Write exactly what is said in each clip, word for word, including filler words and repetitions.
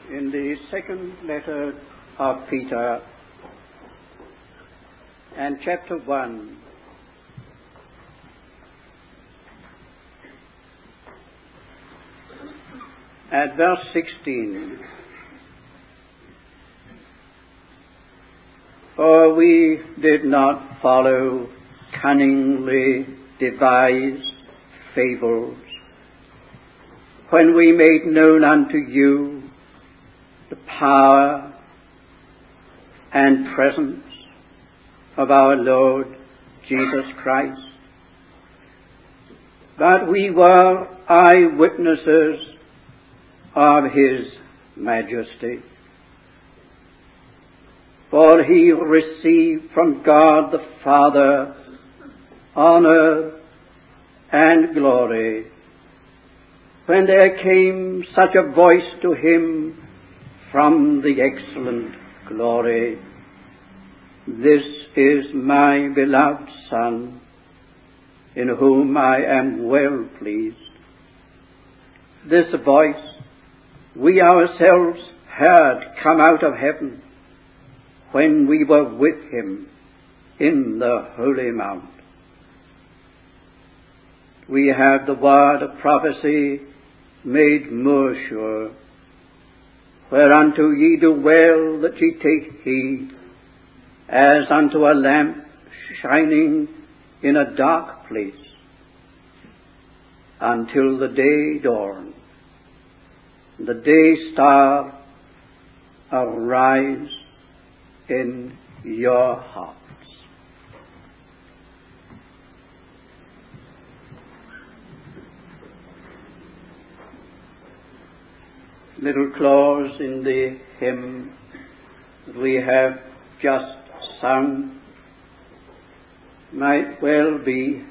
In the second letter of Peter and chapter one, at verse sixteen, for we did not follow cunningly devised fables when we made known unto you the power and presence of our Lord Jesus Christ, but we were eyewitnesses of His majesty. For He received from God the Father honor and glory when there came such a voice to Him from the excellent glory, "This is my beloved Son, in whom I am well pleased." This voice we ourselves heard come out of heaven when we were with Him in the Holy Mount. We have the word of prophecy made more sure, whereunto ye do well that ye take heed, as unto a lamp shining in a dark place, until the day dawn, the day star arise in your hearts. Little clause in the hymn that we have just sung might well be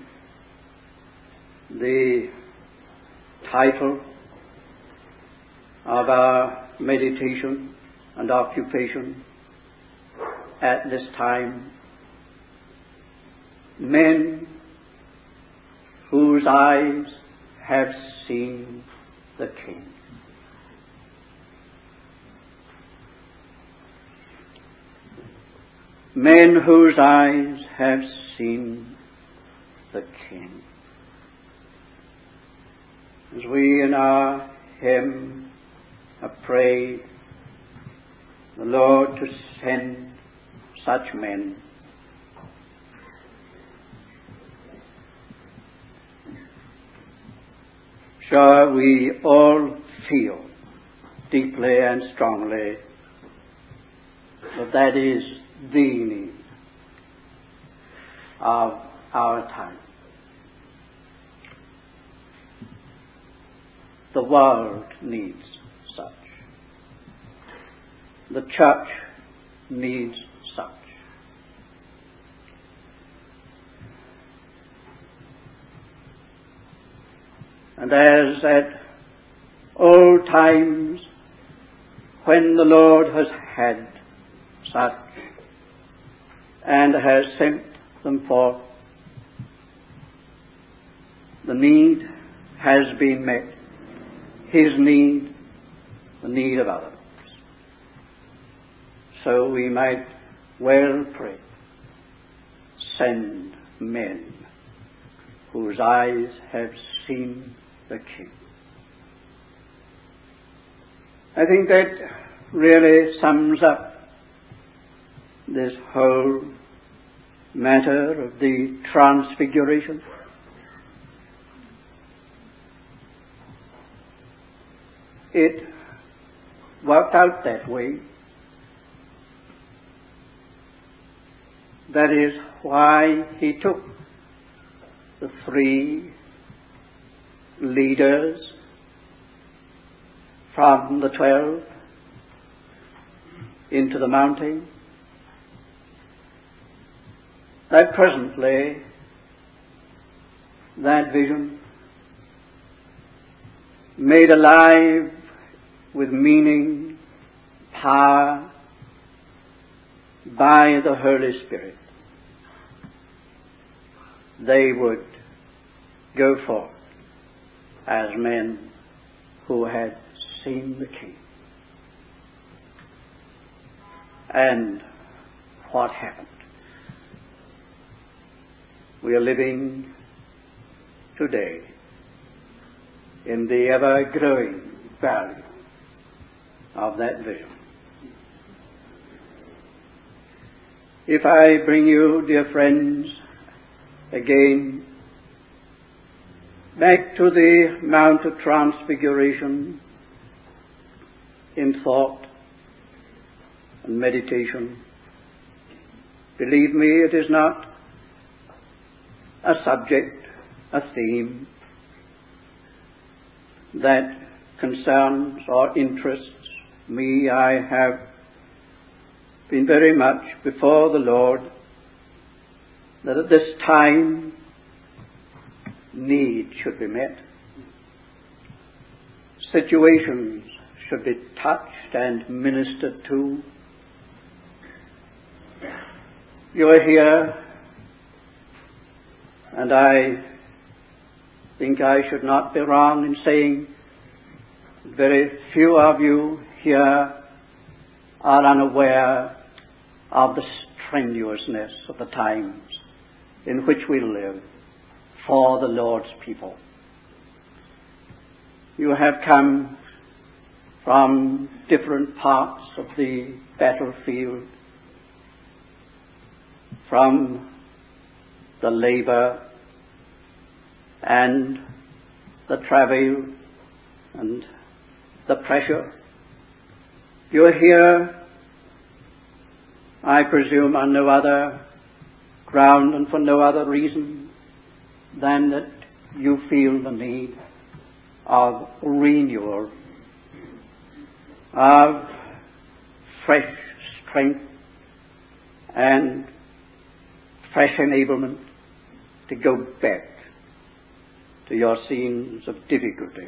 the title of our meditation and occupation at this time. Men whose eyes have seen the King. Men whose eyes have seen the King. As we in our hymn have prayed the Lord to send such men, sure we all feel deeply and strongly that that is the need of our time. The world needs such. The church needs such. And as at old times when the Lord has had such and has sent them forth, the need has been met. His need, the need of others. So we might well pray, send men whose eyes have seen the King. I think that really sums up this whole matter of the Transfiguration. It worked out that way. That is why He took the three leaders from the twelve into the mountain, that presently that vision made alive with meaning, power, by the Holy Spirit, they would go forth as men who had seen the King. And what happened? We are living today in the ever-growing value of that vision. If I bring you, dear friends, again back to the Mount of Transfiguration in thought and meditation, believe me, it is not a subject, a theme that concerns or interests me. I have been very much before the Lord that at this time need should be met. Situations should be touched and ministered to. You are here, and I think I should not be wrong in saying very few of you here are unaware of the strenuousness of the times in which we live for the Lord's people. You have come from different parts of the battlefield, from the labor and the travail and the pressure. You are here, I presume, on no other ground and for no other reason than that you feel the need of renewal, of fresh strength and fresh enablement to go back to your scenes of difficulty.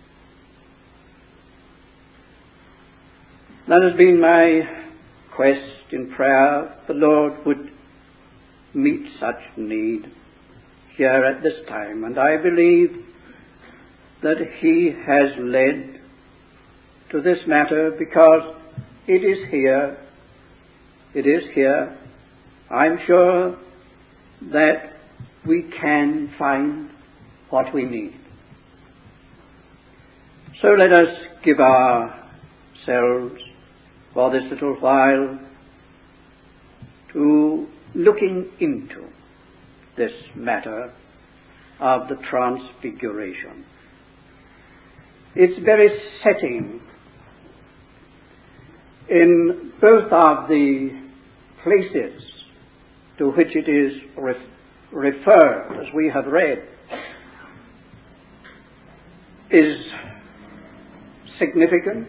That has been my quest in prayer. The Lord would meet such need here at this time, and I believe that He has led to this matter because it is here. It is here. I'm sure that we can find what we need. So let us give ourselves for this little while to looking into this matter of the Transfiguration. Its very setting in both of the places to which it is re- referred, as we have read, is significant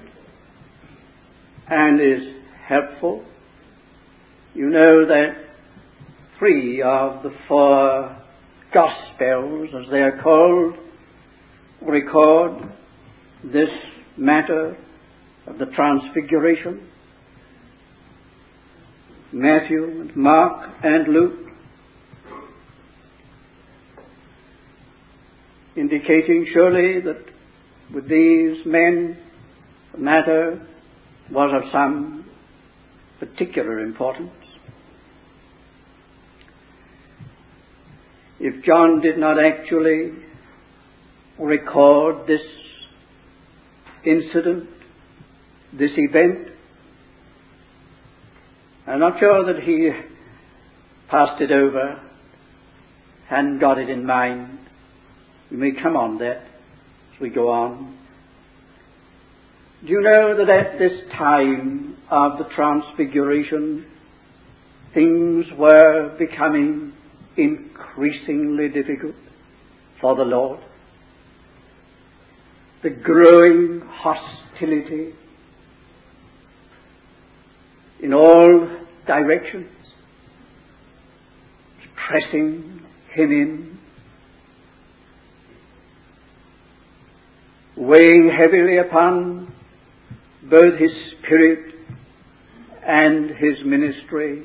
and is helpful. You know that three of the four Gospels, as they are called, record this matter of the Transfiguration. Matthew and Mark and Luke, indicating surely that with these men the matter was of some particular importance. If John did not actually record this incident, this event, I'm not sure that he passed it over, hadn't got it in mind. We may come on that as we go on. Do you know that at this time of the Transfiguration, things were becoming increasingly difficult for the Lord? The growing hostility in all directions, pressing him in, weighing heavily upon both his spirit and his ministry,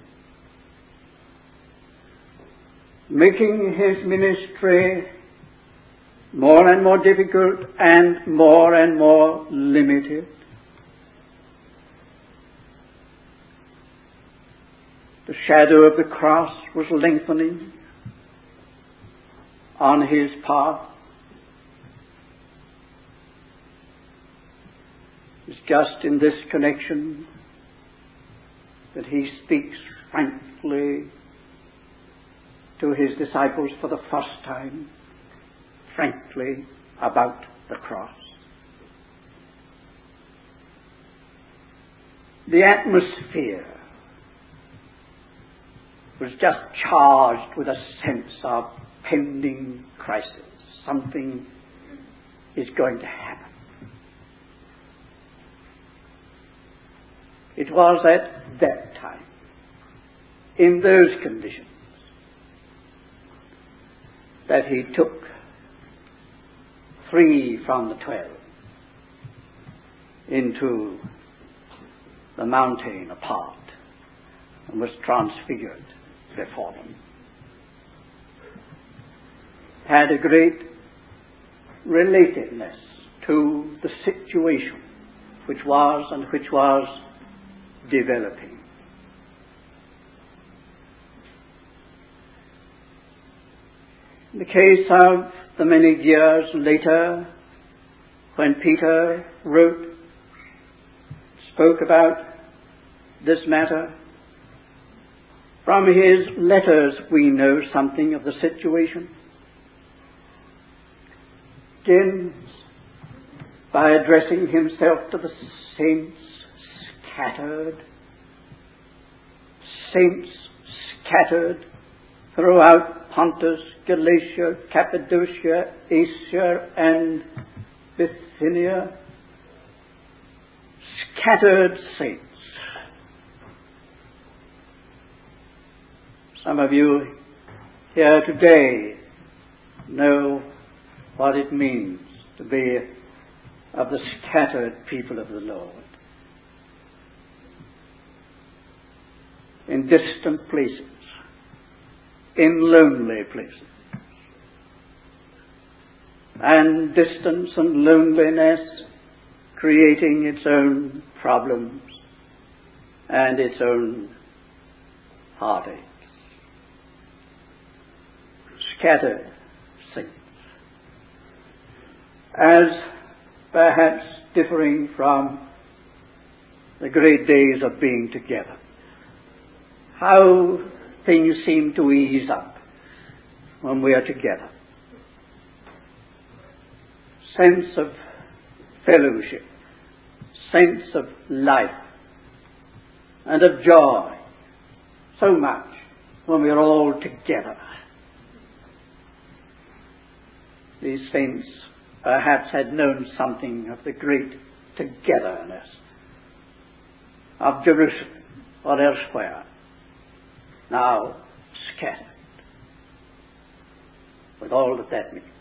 making his ministry more and more difficult and more and more limited. The shadow of the cross was lengthening on his path. It's just in this connection that he speaks frankly to his disciples for the first time, frankly about the cross. The atmosphere was just charged with a sense of pending crisis. Something is going to happen. It was at that time, in those conditions, that he took three from the twelve into the mountain apart and was transfigured before them. Had a great relatedness to the situation which was and which was developing. In the case of the many years later, when Peter wrote, spoke about this matter, from his letters we know something of the situation. Begins by addressing himself to the saints scattered, saints scattered throughout Pontus, Galatia, Cappadocia, Asia, and Bithynia. Scattered saints. Some of you here today know what it means to be of the scattered people of the Lord. In distant places, in lonely places. And distance and loneliness creating its own problems and its own heartaches. Scattered saints. As perhaps differing from the great days of being together. How things seem to ease up when we are together. Sense of fellowship, sense of life, and of joy. So much when we are all together. These saints perhaps had known something of the great togetherness of Jerusalem or elsewhere, now scattered, with all that that means.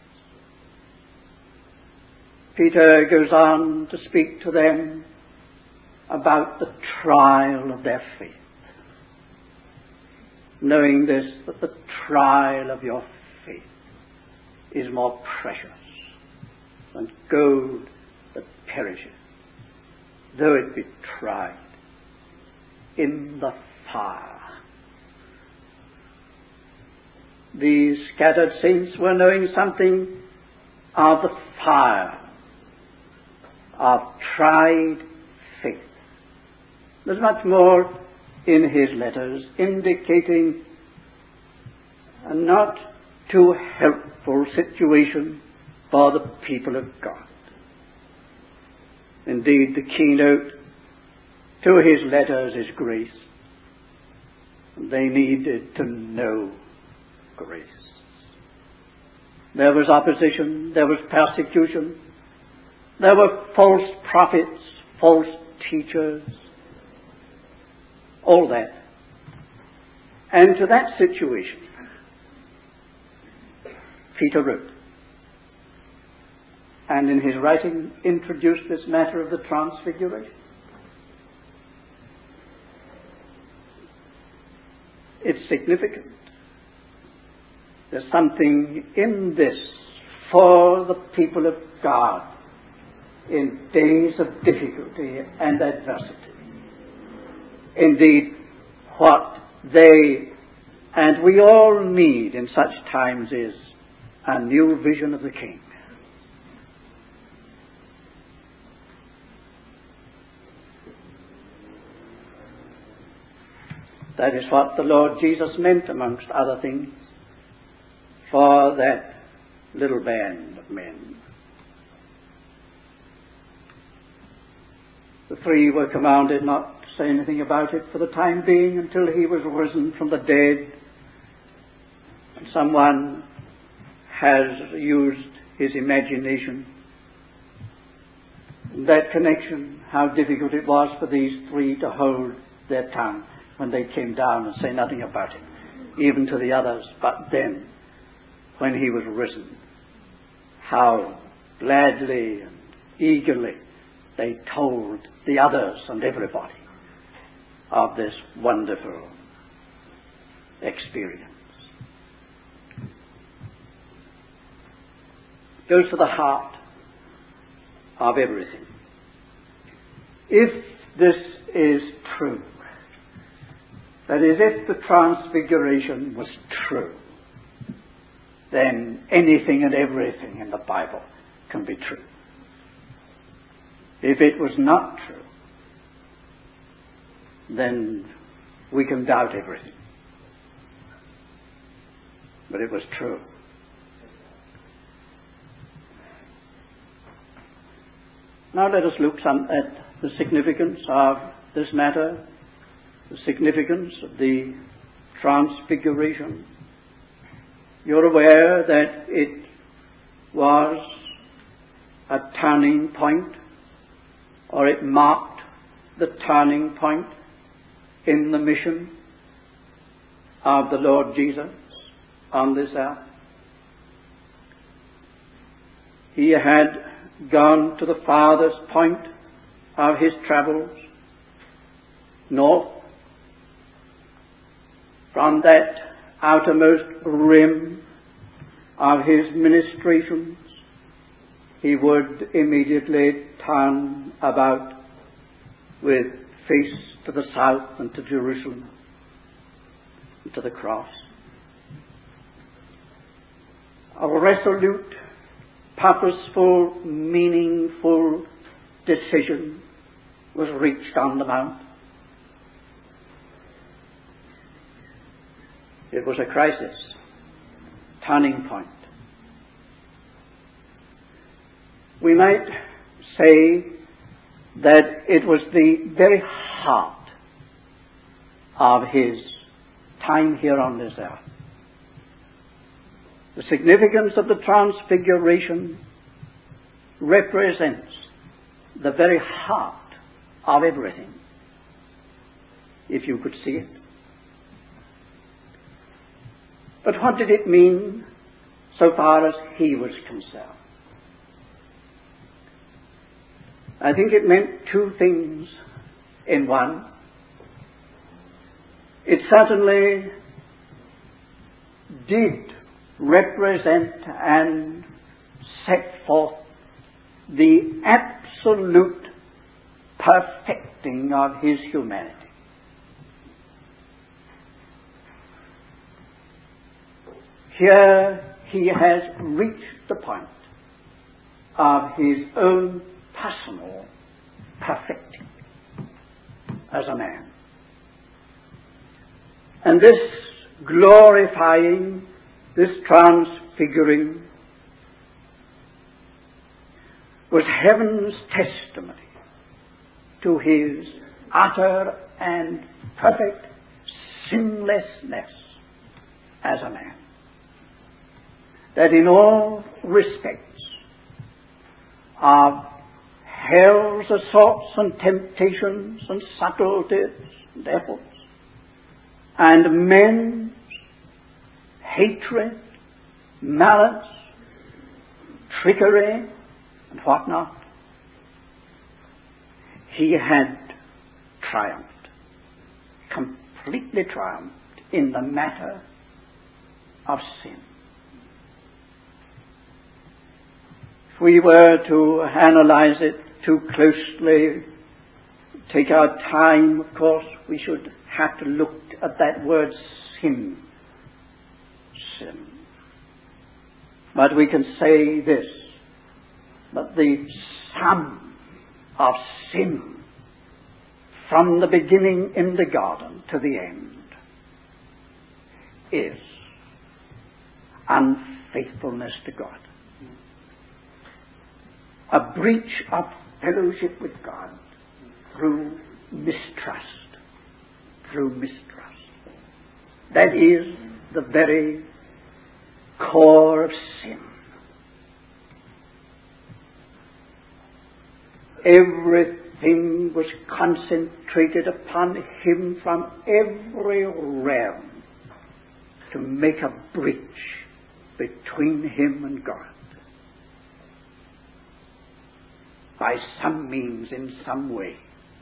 Peter goes on to speak to them about the trial of their faith, knowing this, that the trial of your faith is more precious than gold that perishes, though it be tried in the fire. These scattered saints were knowing something of the fire of tried faith. There's much more in his letters indicating a not too helpful situation for the people of God. Indeed, the keynote to his letters is grace. They needed to know grace. There was opposition, there was persecution, there were false prophets, false teachers, all that. And to that situation, Peter wrote, and in his writing introduced this matter of the transfiguration. It's significant. There's something in this for the people of God in days of difficulty and adversity. Indeed, what they, and we all need in such times, is a new vision of the King. That is what the Lord Jesus meant, amongst other things, for that little band of men. The three were commanded not to say anything about it for the time being until he was risen from the dead. And someone has used his imagination. In that connection, how difficult it was for these three to hold their tongue when they came down and say nothing about it, even to the others. But then, when he was risen, how gladly and eagerly they told the others and everybody of this wonderful experience. It goes to the heart of everything. If this is true, that is, if the Transfiguration was true, then anything and everything in the Bible can be true. If it was not true, then we can doubt everything. But it was true. Now let us look some at the significance of this matter, the significance of the Transfiguration. You're aware that it was a turning point, or it marked the turning point in the mission of the Lord Jesus on this earth. He had gone to the farthest point of his travels, north, from that outermost rim of his ministrations. He would immediately turn about with face to the south and to Jerusalem and to the cross. A resolute, purposeful, meaningful decision was reached on the mount. It was a crisis, turning point. We might say that it was the very heart of his time here on this earth. The significance of the Transfiguration represents the very heart of everything, if you could see it. But what did it mean so far as he was concerned? I think it meant two things in one. It certainly did represent and set forth the absolute perfecting of his humanity. Here he has reached the point of his own personal perfecting as a man. And this glorifying, this transfiguring, was heaven's testimony to his utter and perfect sinlessness as a man. That in all respects of hell's assaults and temptations and subtleties and efforts, and men's hatred, malice, trickery, and whatnot, he had triumphed, completely triumphed in the matter of sin. If we were to analyze it too closely, take our time, of course, we should have to look at that word sin. Sin. But we can say this, that the sum of sin from the beginning in the garden to the end is unfaithfulness to God. A breach of fellowship with God through mistrust. Through mistrust. That is the very core of sin. Everything was concentrated upon him from every realm to make a breach between him and God. By some means, in some way.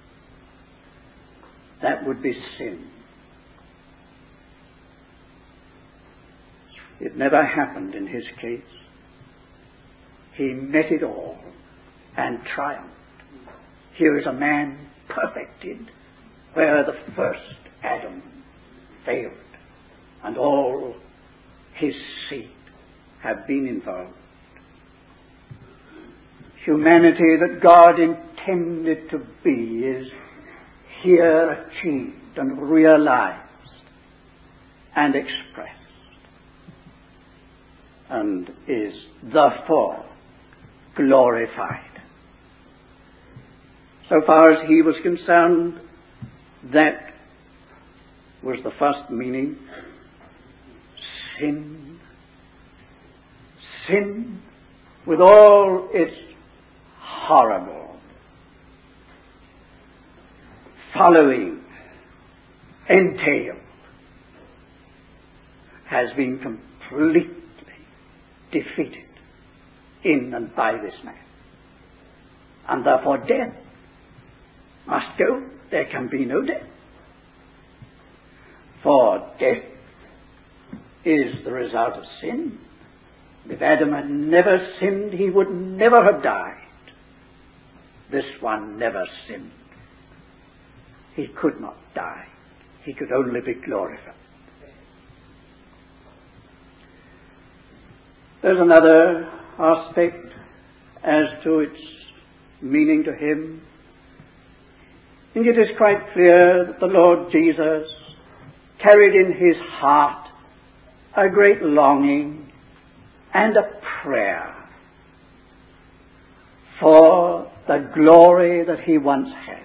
That would be sin. It never happened in his case. He met it all and triumphed. Here is a man perfected where the first Adam failed, and all his seed have been involved. Humanity that God intended to be is here achieved and realized and expressed, and is therefore glorified. So far as he was concerned, that was the first meaning. Sin. Sin with all its horrible following entail has been completely defeated in and by this man. And therefore death must go. There can be no death. For death is the result of sin. If Adam had never sinned, he would never have died. This one never sinned. He could not die. He could only be glorified. There's another aspect as to its meaning to him. And it is quite clear that the Lord Jesus carried in his heart a great longing and a prayer for the glory that he once had.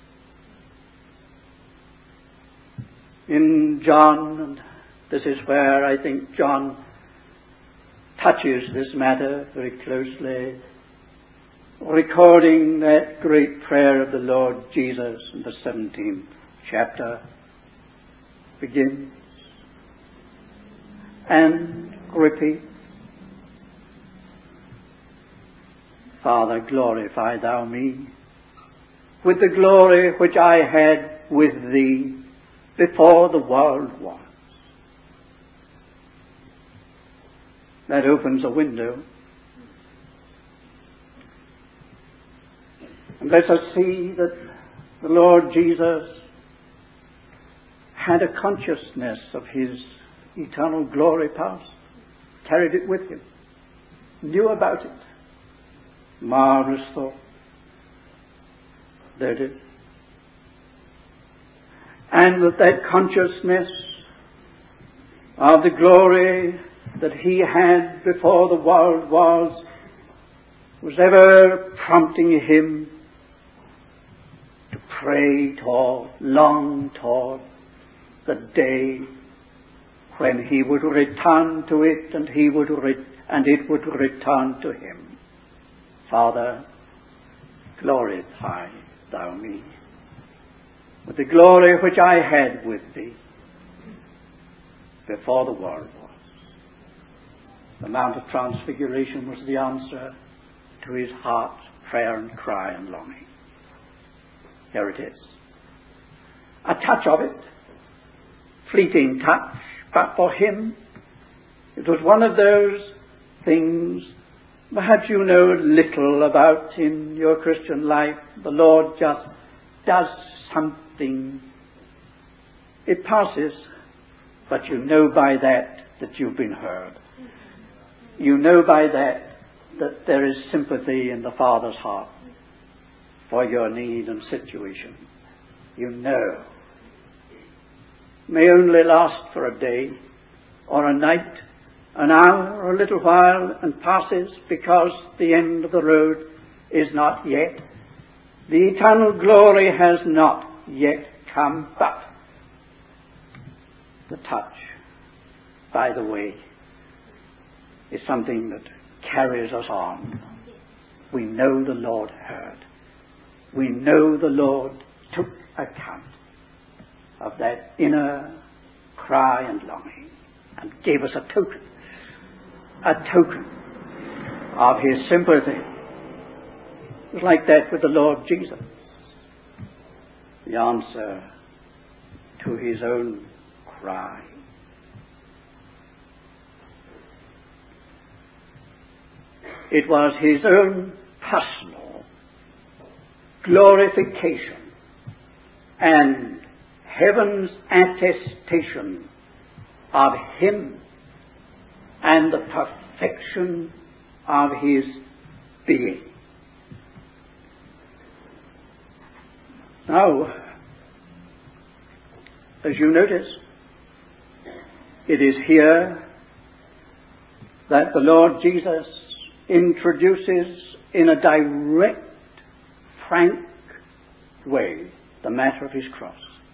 In John, and this is where I think John touches this matter very closely, recording that great prayer of the Lord Jesus in the seventeenth chapter, begins and repeats, Father, glorify thou me with the glory which I had with thee before the world was. That opens a window and lets us see that the Lord Jesus had a consciousness of his eternal glory past, carried it with him, knew about it. Marvelous thought. There it is. And that that consciousness of the glory that he had before the world was, was ever prompting him to pray toward, long toward the day when he would return to it and he would re- and it would return to him. Father, glorify thou me with the glory which I had with thee before the world was. The Mount of Transfiguration was the answer to his heart's prayer and cry and longing. Here it is. A touch of it, fleeting touch, but for him it was one of those things perhaps you know little about in your Christian life. The Lord just does something. It passes, but you know by that that you've been heard. You know by that that there is sympathy in the Father's heart for your need and situation. You know. May only last for a day or a night, an hour or a little while, and passes because the end of the road is not yet. The eternal glory has not yet come, but the touch by the way is something that carries us on. We know the Lord heard. We know the Lord took account of that inner cry and longing and gave us a token, a token of his sympathy. It was like that with the Lord Jesus. The answer to his own cry. It was his own personal glorification and heaven's attestation of him and the perfection of his being. Now, as you notice, it is here that the Lord Jesus introduces in a direct, frank way the matter of his cross.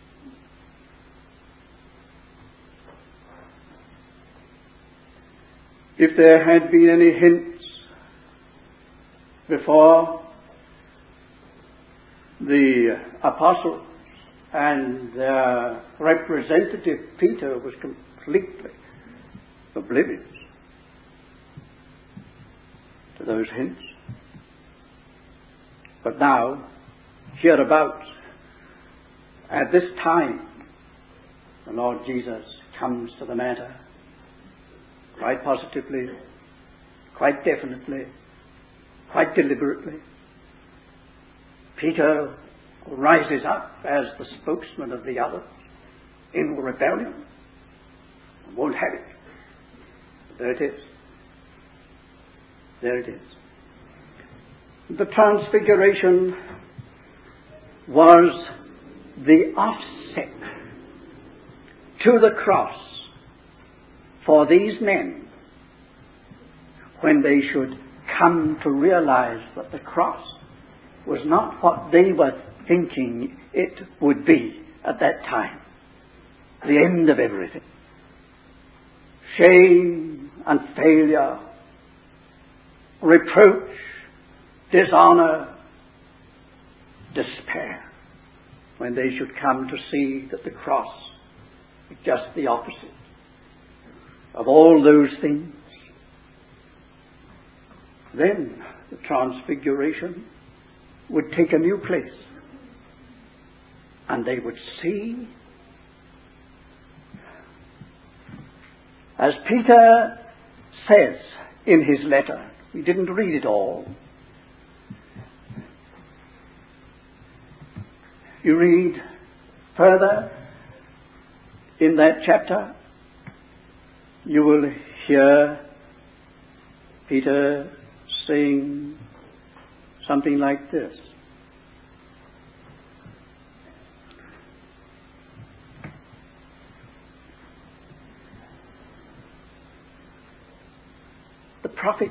If there had been any hints before, the apostles and their representative Peter was completely oblivious to those hints. But now, hereabouts, at this time, the Lord Jesus comes to the matter quite positively, quite definitely, quite deliberately. Peter rises up as the spokesman of the others in rebellion and won't have it. There it is. There it is. The transfiguration was the offset to the cross for these men when they should come to realize that the cross was not what they were thinking it would be at that time. The end of everything. Shame and failure, reproach, dishonor, despair, when they should come to see that the cross is just the opposite of all those things. Then the transfiguration would take a new place, and they would see, as Peter says in his letter, we didn't read it all. You read further in that chapter, you will hear Peter saying something like this. The prophets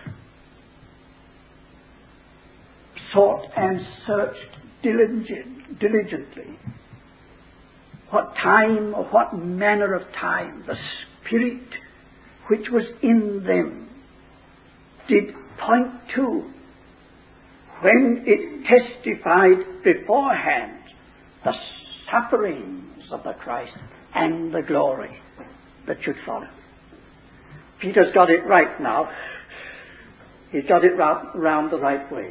sought and searched diligent, diligently what time or what manner of time the Spirit which was in them did point to when it testified beforehand the sufferings of the Christ and the glory that should follow. Peter's got it right now. He's got it round, round the right way.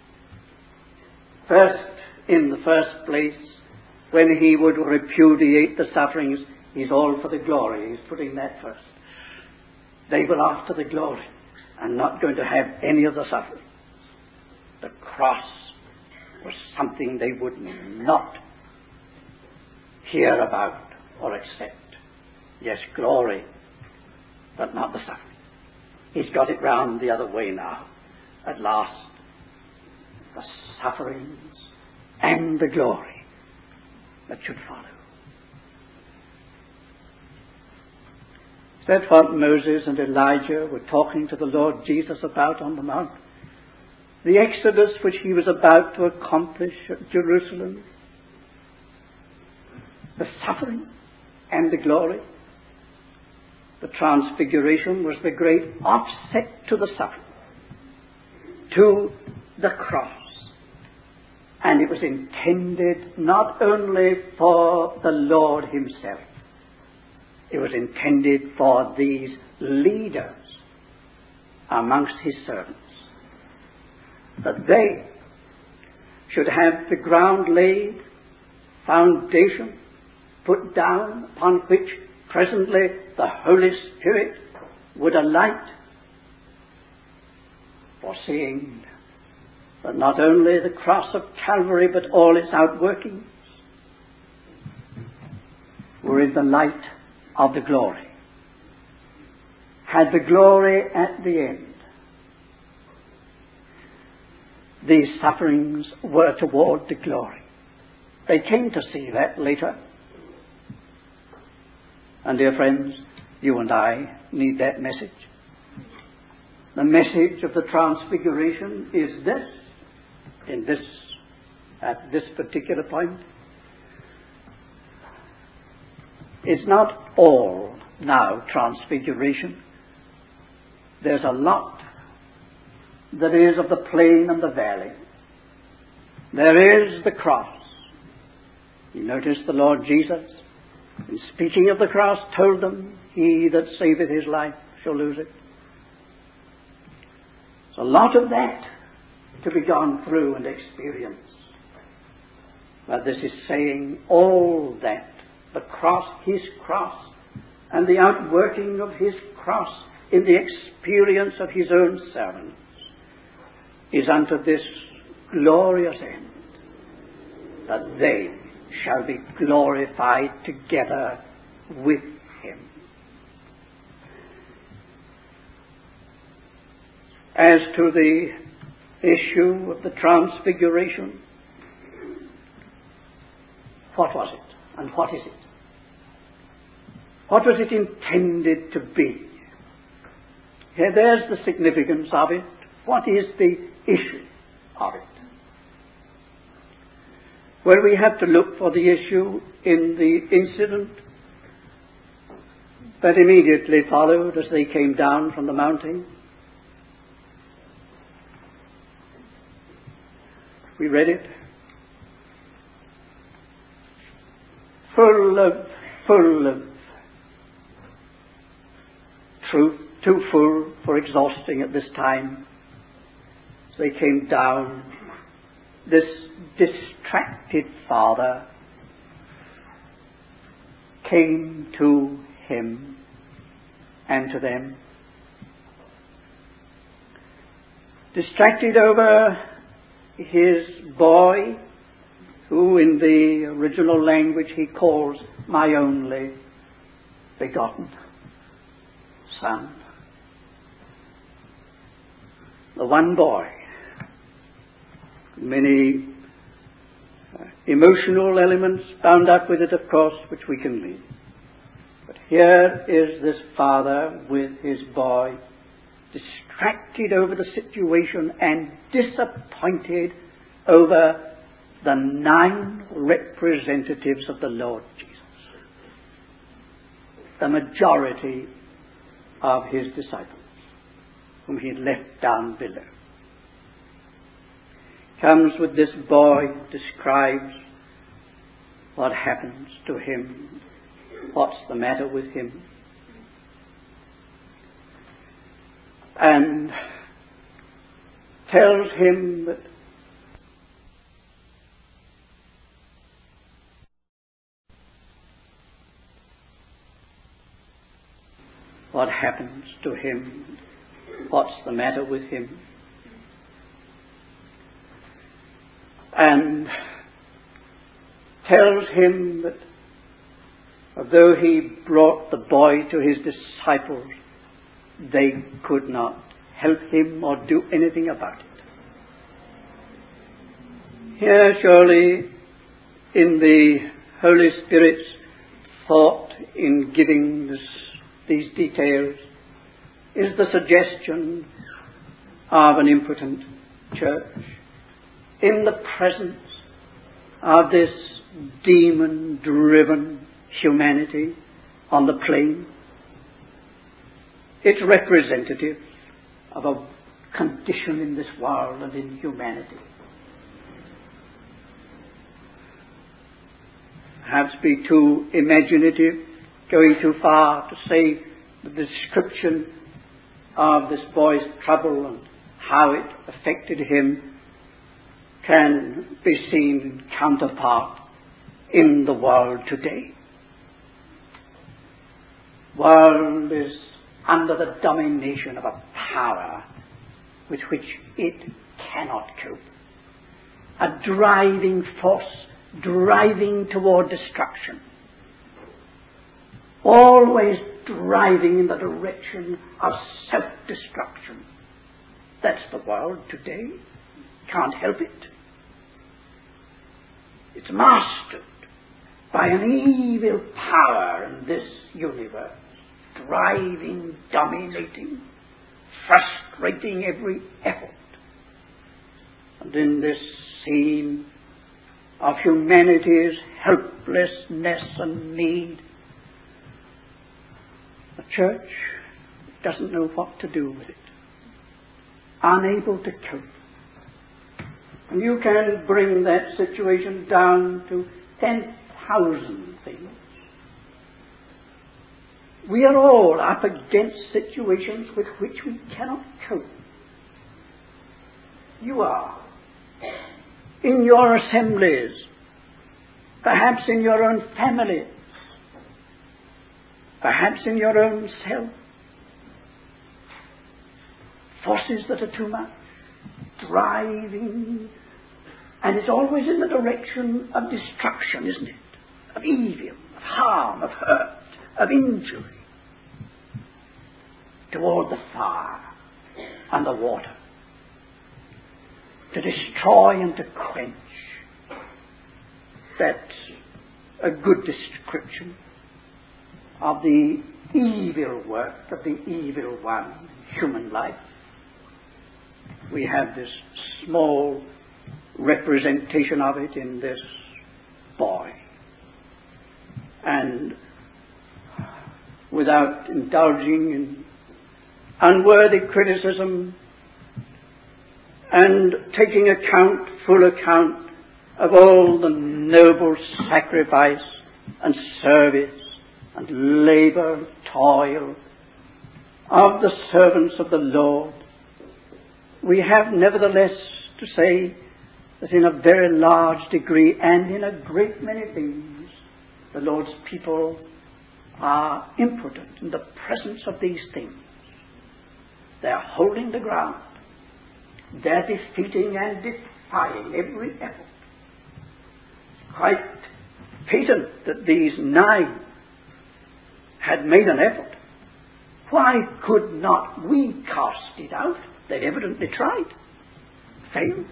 First, in the first place, when he would repudiate the sufferings, he's all for the glory. He's putting that first. They were after the glory and not going to have any of the suffering. The cross was something they would not hear about or accept. Yes, glory, but not the suffering. He's got it round the other way now. At last, the sufferings and the glory that should follow. That's what Moses and Elijah were talking to the Lord Jesus about on the mount. The exodus which he was about to accomplish at Jerusalem. The suffering and the glory. The transfiguration was the great offset to the suffering, to the cross. And it was intended not only for the Lord himself, it was intended for these leaders amongst his servants, that they should have the ground laid, foundation put down, upon which presently the Holy Spirit would alight, foreseeing that not only the cross of Calvary but all its outworkings were in the light of the glory, had the glory at the end. These sufferings were toward the glory. They came to see that later. And dear friends, you and I need that message. The message of the Transfiguration is this, in this, at this particular point. It's not all now Transfiguration. There's a lot that is of the plain and the valley. There is the cross. You notice the Lord Jesus, in speaking of the cross, told them, "He that saveth his life shall lose it." There's a lot of that to be gone through and experienced. But this is saying all that, the cross, his cross, and the outworking of his cross in the experience of his own servants, is unto this glorious end, that they shall be glorified together with him. As to the issue of the Transfiguration, what was it and what is it? What was it intended to be? Here, there's the significance of it. What is the issue of it? Well, we have to look for the issue in the incident that immediately followed as they came down from the mountain. We read it. Full of, full of truth, too full for exhausting at this time. As they came down, this distracted father came to him and to them, distracted over his boy, who in the original language he calls my only begotten son. The one boy. Many uh, emotional elements bound up with it, of course, which we can leave. But here is this father with his boy, distracted over the situation and disappointed over the nine representatives of the Lord Jesus, the majority of his disciples, whom he had left down below. Comes with this boy, describes what happens to him, what's the matter with him, and tells him that what happens to him, what's the matter with him. and tells him that although he brought the boy to his disciples, they could not help him or do anything about it. Here, surely, in the Holy Spirit's thought in giving this, these details, is the suggestion of an impotent church in the presence of this demon-driven humanity on the plain. It's representative of a condition in this world and in humanity. Perhaps be too imaginative, going too far to say the description of this boy's trouble and how it affected him can be seen in counterpart in the world today. World is under the domination of a power with which it cannot cope. A driving force driving toward destruction. Always driving in the direction of self-destruction. That's the world today. Can't help it. It's mastered by an evil power in this universe, driving, dominating, frustrating every effort. And in this scene of humanity's helplessness and need, the church doesn't know what to do with it, unable to cope. And you can bring that situation down to ten thousand things. We are all up against situations with which we cannot cope. You are. In your assemblies, perhaps in your own family, perhaps in your own self. Forces that are too much, driving, and it's always in the direction of destruction, isn't it? Of evil, of harm, of hurt, of injury, toward the fire and the water, to destroy and to quench. That's a good description of the evil work of the evil one in human life. We have this small representation of it in this boy. And without indulging in unworthy criticism and taking account, full account of all the noble sacrifice and service and labor and toil of the servants of the Lord, we have nevertheless to say that in a very large degree and in a great many things, the Lord's people are impotent in the presence of these things. They are holding the ground. They are defeating and defying every effort. It's quite patent that these nine had made an effort. Why could not we cast it out? They'd evidently tried. Failed.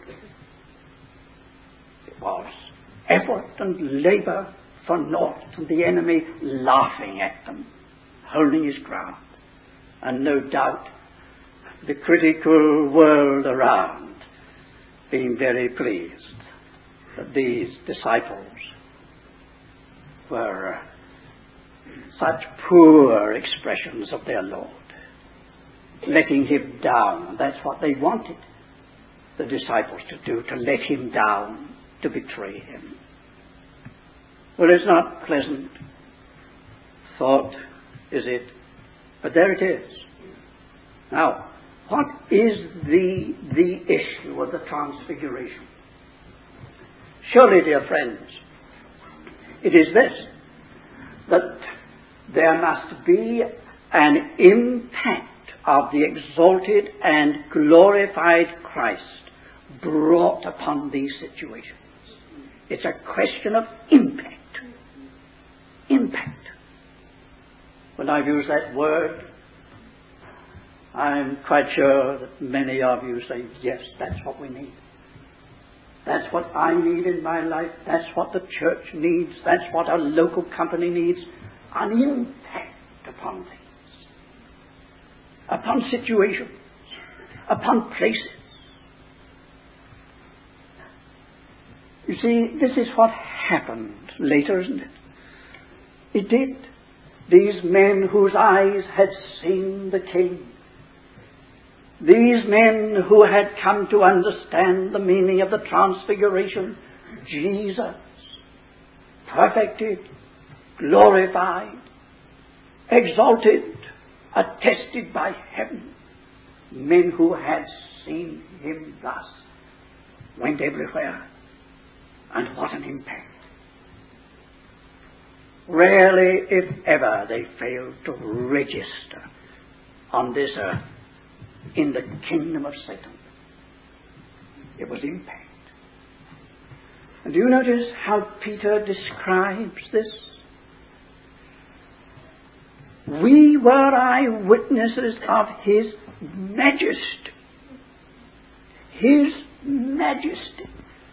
It was effort and labour for naught, and the enemy laughing at them, holding his ground. And no doubt the critical world around being very pleased that these disciples were uh, such poor expressions of their Lord, letting him down. That's what they wanted the disciples to do, to let him down, to betray him. Well, it's not pleasant thought, is it? But there it is. Now, what is the, the issue of the transfiguration? Surely, dear friends, it is this, that there must be an impact of the exalted and glorified Christ brought upon these situations. It's a question of impact. Impact. When I've used that word, I'm quite sure that many of you say, yes, that's what we need. That's what I need in my life. That's what the church needs. That's what our local company needs. An impact upon things, upon situations, upon places. You see, this is what happened later, isn't it? It did. These men whose eyes had seen the King, these men who had come to understand the meaning of the transfiguration, Jesus, perfected, glorified, exalted, attested by heaven, men who had seen him thus, went everywhere. And what an impact. Rarely, if ever, they failed to register on this earth in the kingdom of Satan. It was impact. And do you notice how Peter describes this? We were eyewitnesses of his majesty. His majesty.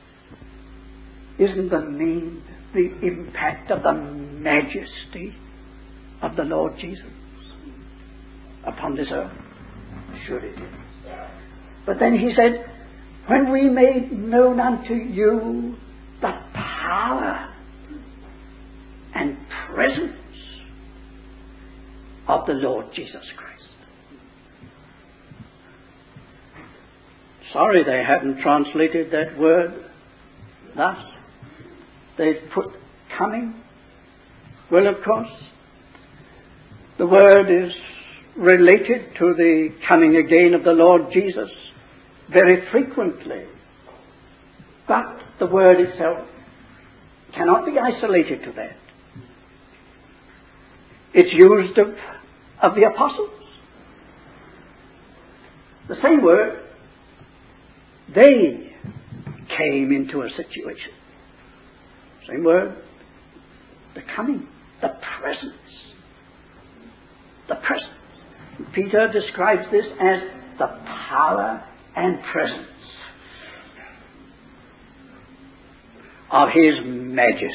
Isn't the name the impact of the majesty of the Lord Jesus upon this earth? Sure it is. But then he said, when we made known unto you the power and presence of the Lord Jesus Christ. Sorry they haven't translated that word thus. They've put coming. Well, of course, the word is related to the coming again of the Lord Jesus very frequently. But the word itself cannot be isolated to that. It's used of, of the apostles. The same word. They came into a situation. Same word. The coming. The presence. The presence. Peter describes this as the power and presence of his majesty.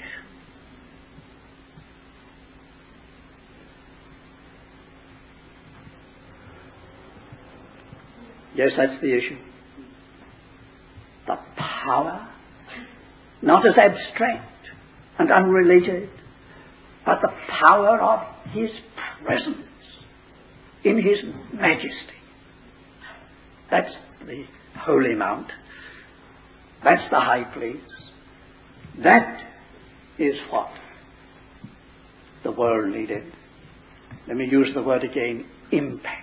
Yes, that's the issue. The power, not as abstract and unrelated, but the power of his presence in his majesty. That's the holy mount. That's the high place. That is what the world needed. Let me use the word again, impact.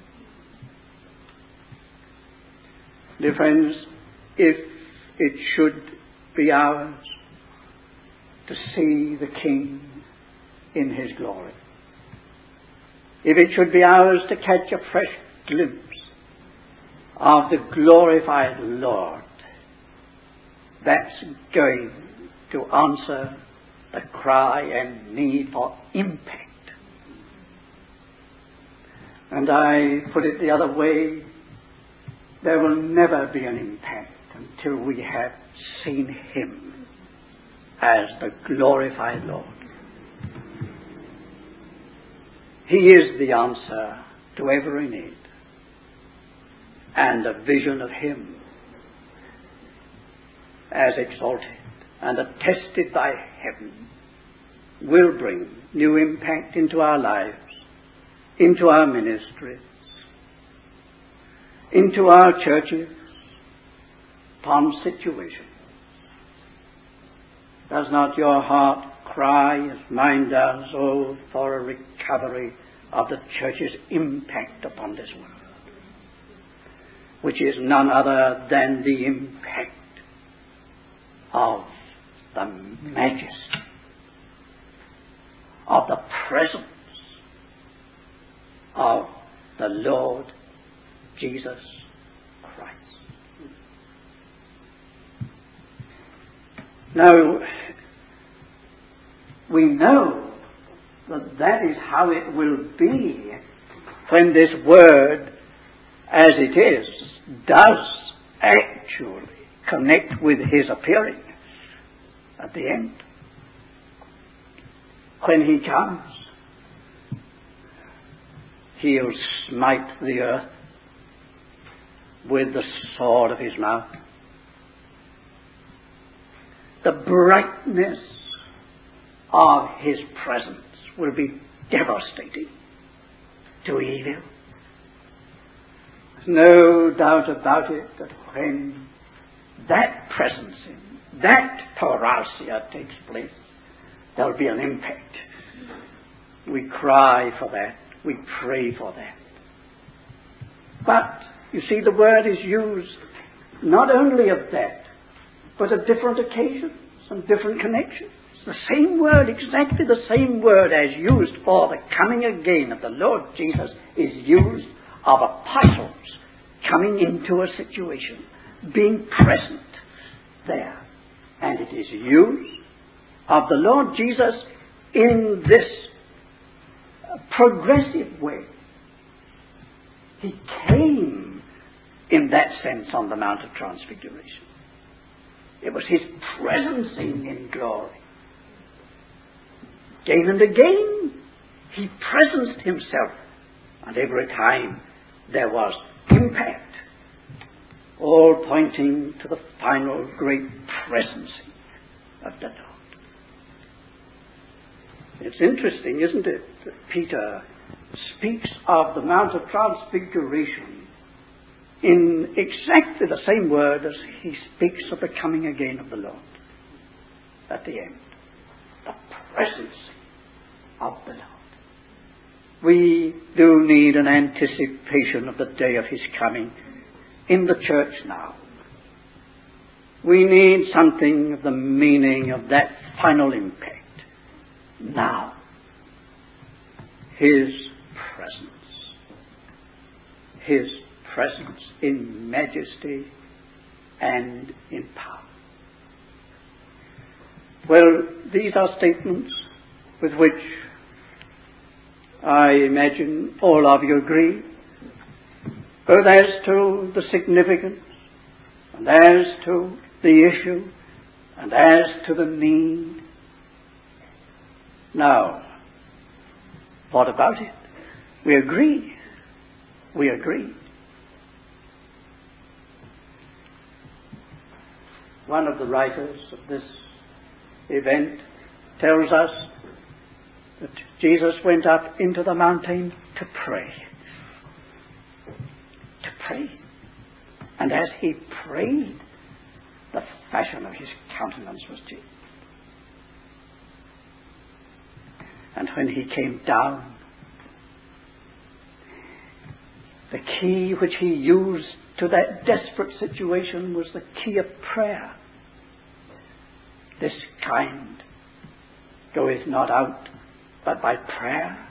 Dear friends, if it should be ours to see the King in his glory, if it should be ours to catch a fresh glimpse of the glorified Lord, that's going to answer the cry and need for impact. And I put it the other way, there will never be an impact until we have seen him as the glorified Lord. He is the answer to every need. And the vision of him as exalted and attested by heaven will bring new impact into our lives, into our ministries, into our churches, upon situations. Does not your heart cry as mine does, oh, for a recovery of the church's impact upon this world, which is none other than the impact of the majesty, of the presence of the Lord Jesus Christ. Now, we know that that is how it will be when this word, as it is, does actually connect with his appearing at the end. When he comes, he'll smite the earth with the sword of his mouth. The brightness of his presence will be devastating to evil. There's no doubt about it that when that presence, in, that parousia takes place, there'll be an impact. We cry for that. We pray for that. But, you see, the word is used not only of that, but of different occasions and different connections. The same word, exactly the same word as used for the coming again of the Lord Jesus is used of apostles coming into a situation, being present there. And it is used of the Lord Jesus in this progressive way. He came in that sense on the Mount of Transfiguration. It was his presencing in glory. Again and again, he presenced himself, and every time there was impact, all pointing to the final great presencing of the Lord. It's interesting, isn't it, that Peter speaks of the Mount of Transfiguration in exactly the same word as he speaks of the coming again of the Lord at the end. The presence of the Lord. We do need an anticipation of the day of his coming in the church now. We need something of the meaning of that final impact now. His presence. His presence in majesty and in power. Well, these are statements with which I imagine all of you agree, both as to the significance, and as to the issue, and as to the need. Now, what about it? We agree. We agree. One of the writers of this event tells us that Jesus went up into the mountain to pray. To pray. And as he prayed, the fashion of his countenance was changed. And when he came down, the key which he used to that desperate situation was the key of prayer. This kind goeth not out but by prayer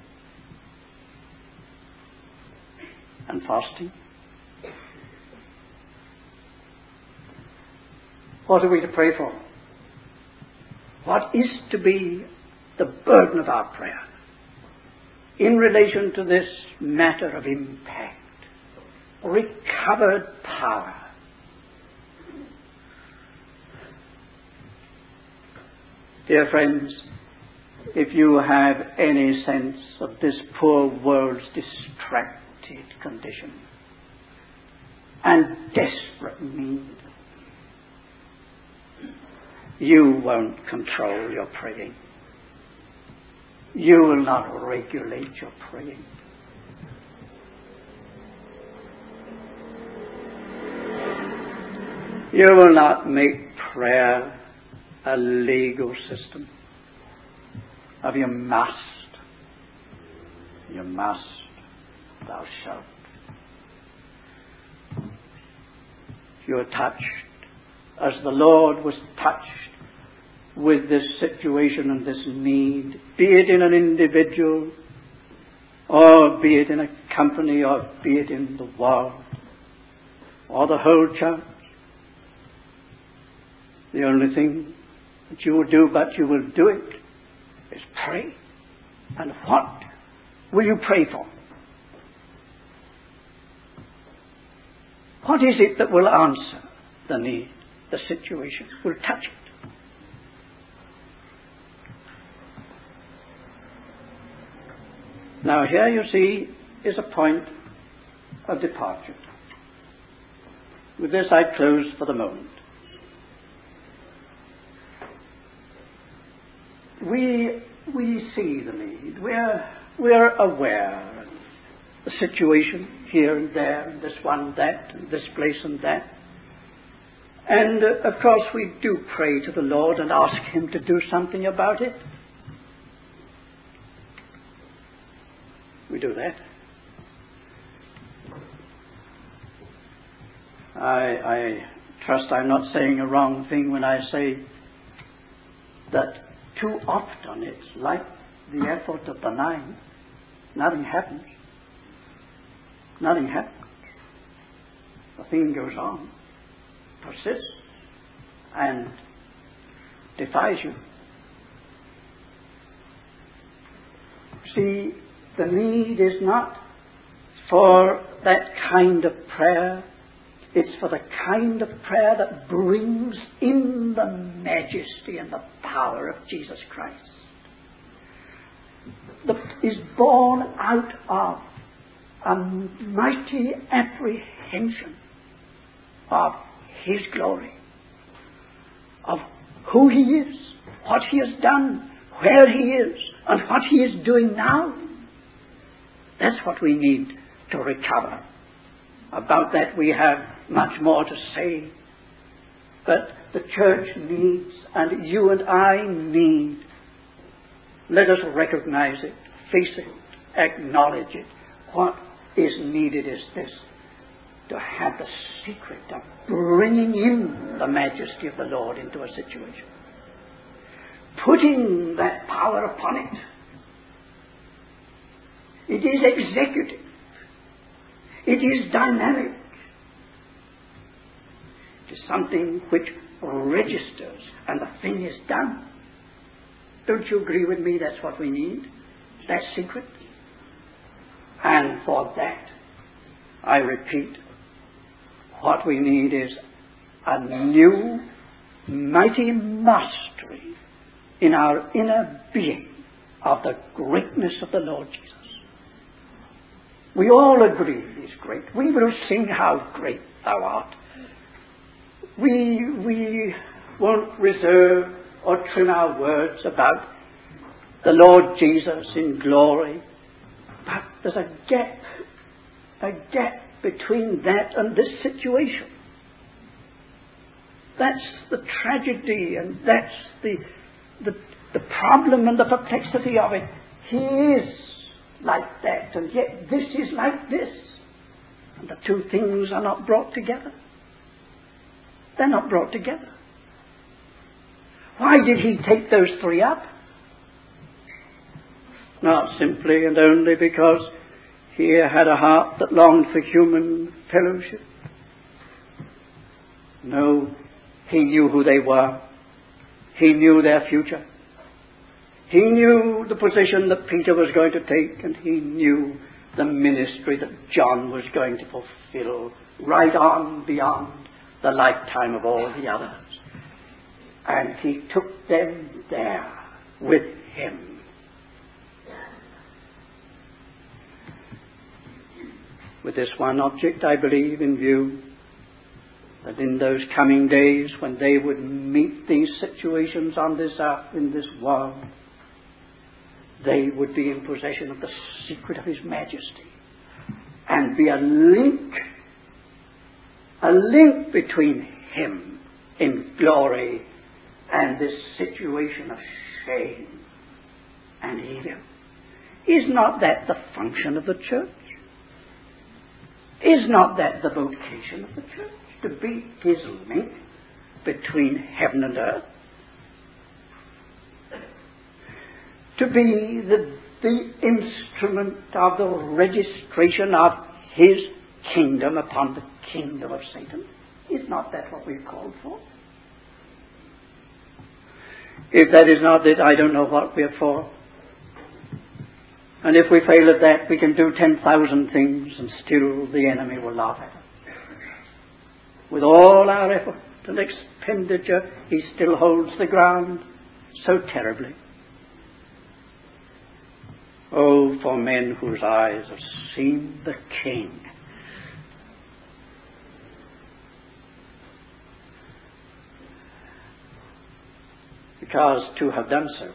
and fasting. What are we to pray for? What is to be the burden of our prayer in relation to this matter of impact, recovered power? Dear friends, if you have any sense of this poor world's distracted condition and desperate need, you won't control your praying. You will not regulate your praying. You will not make prayer a legal system of you must, you must, thou shalt. You are touched as the Lord was touched with this situation and this need, be it in an individual, or be it in a company, or be it in the world, or the whole church. The only thing that you will do, but you will do it, is pray. And what will you pray for? What is it that will answer the need, the situation, will touch it? Now here you see is a point of departure. With this I close for the moment. We we see the need. We're we're aware of the situation here and there, and this one, that, and this place and that. And uh, of course we do pray to the Lord and ask Him to do something about it. We do that. I, I trust I'm not saying a wrong thing when I say that too often it's like the effort of the nine. Nothing happens. Nothing happens. The thing goes on, persists, and defies you. See, the need is not for that kind of prayer. It's for the kind of prayer that brings in the majesty and the power of Jesus Christ. That is born out of a mighty apprehension of His glory, of who He is, what He has done, where He is, and what He is doing now. That's what we need to recover. About that we have much more to say. But the church needs, and you and I need, let us recognize it, face it, acknowledge it. What is needed is this, to have the secret of bringing in the majesty of the Lord into a situation. Putting that power upon it. It is executive. It is dynamic. It is something which registers, and the thing is done. Don't you agree with me? That's what we need. That secret. And for that, I repeat, what we need is a new, mighty mastery in our inner being of the greatness of the Lord Jesus. We all agree He is great. We will sing how great Thou art. We, we won't reserve or trim our words about the Lord Jesus in glory. But there's a gap, a gap between that and this situation. That's the tragedy, and that's the, the, the problem and the perplexity of it. He is like that, and yet this is like this. And the two things are not brought together. They're not brought together. Why did He take those three up? Not simply and only because He had a heart that longed for human fellowship. No, He knew who they were. He knew their future. He knew the position that Peter was going to take, and He knew the ministry that John was going to fulfill right on beyond the lifetime of all the others. And He took them there with Him. With this one object, I believe, in view, that in those coming days when they would meet these situations on this earth, in this world, they would be in possession of the secret of His majesty and be a link, a link between Him in glory and this situation of shame and evil. Is not that the function of the church? Is not that the vocation of the church? To be His link between heaven and earth? To be the, the instrument of the registration of His kingdom upon the kingdom of Satan? Is not that what we're called for? If that is not it, I don't know what we're for. And if we fail at that, we can do ten thousand things and still the enemy will laugh at us. With all our effort and expenditure, he still holds the ground so terribly. Oh, for men whose eyes have seen the King. Because to have done so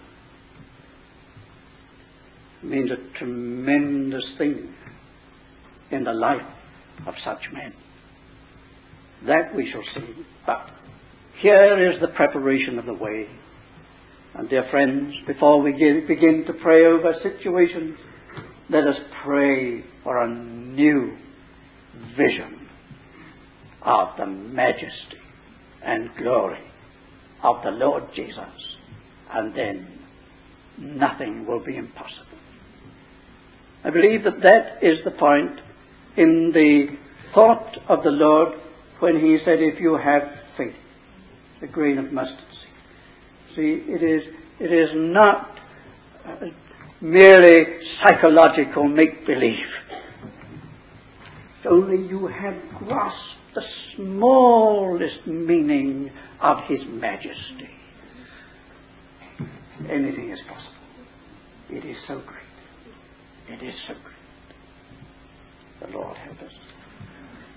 means a tremendous thing in the life of such men. That we shall see. But here is the preparation of the way. And dear friends, before we begin to pray over situations, let us pray for a new vision of the majesty and glory of the Lord Jesus. And then nothing will be impossible. I believe that that is the point in the thought of the Lord when he said, if you have faith, a grain of mustard seed. See, it is, it is not uh, merely psychological make-believe. If only you have grasped the smallest meaning of his majesty, anything is possible. It is so great. It is so great. The Lord help us.